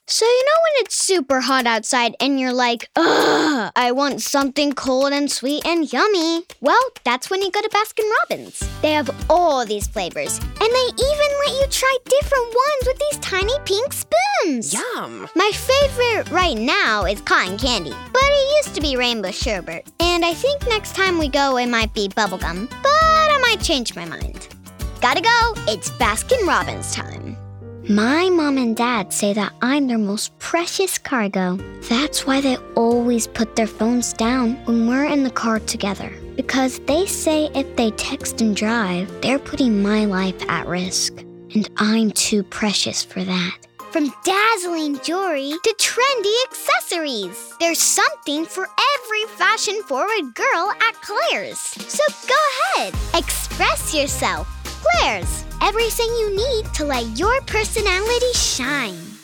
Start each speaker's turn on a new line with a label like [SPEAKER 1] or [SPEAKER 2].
[SPEAKER 1] So you know when it's super hot outside and you're like, ugh, I want something cold and sweet and yummy. Well, that's when you go to Baskin-Robbins. They have all these flavors, and they even let you try different ones with these tiny pink spoons.
[SPEAKER 2] Yum!
[SPEAKER 1] My favorite right now is cotton candy, but it used to be rainbow sherbet. And I think next time we go, it might be bubblegum, but I might change my mind. Gotta go, it's Baskin-Robbins time. My mom and dad say that I'm their most precious cargo. That's why they always put their phones down when we're in the car together. Because they say if they text and drive, they're putting my life at risk. And I'm too precious for that. From dazzling jewelry to trendy accessories, there's something for every fashion-forward girl at Claire's. So go ahead, express yourself. Claire's, everything you need to let your personality shine.